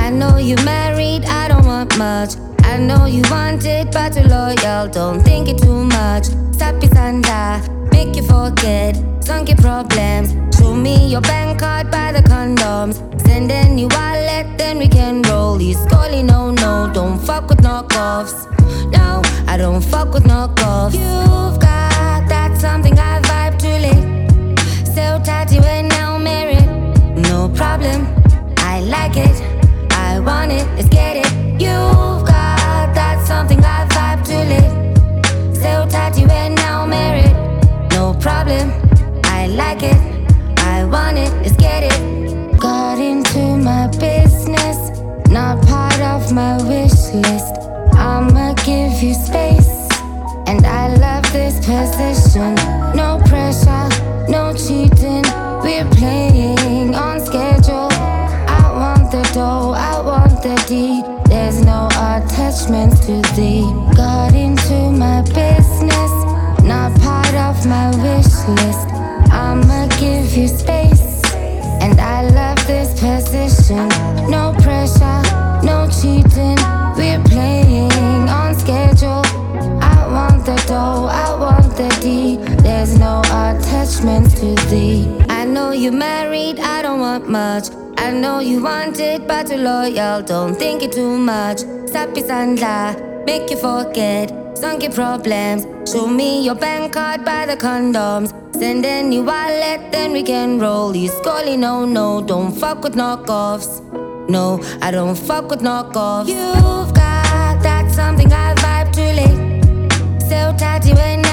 I know you married, I don't want much. I know you want it, but you're loyal. Don't think it too much. Stop it and make you forget. Sunk your problems. Show me your bank card by the condoms. Send any wallet, then we can roll. He's calling, no, no, don't fuck with knockoffs. No, I don't fuck with knockoffs. You've got that something I vibe too late. So tight you ain't now married. No problem, I like it, I want it, let's get it. You've got that something I vibe too late. So tight you ain't now married. No problem, I like it, I want it, let's get it. Got into my business, not part of my wish list. I'ma give you space, and I love this position. No pressure, no cheating, we're playing on schedule. I want the dough, I want the deed. There's no attachments to thee. Got into my business, not part of my wish list. I'ma give you space, and I love this position. No pressure, no cheating, we're playing on schedule. I want the dough, I want the deed. There's no attachments to thee. I know you married, I don't want much. I know you want it, but you're loyal. Don't think it too much. Stop it and make you forget. Sunk your problems. Show me your bank card by the condoms. Send any wallet, then we can roll. He's calling, no, no, don't fuck with knockoffs. No, I don't fuck with knockoffs. You've got that something I vibe too late. So tight you ain't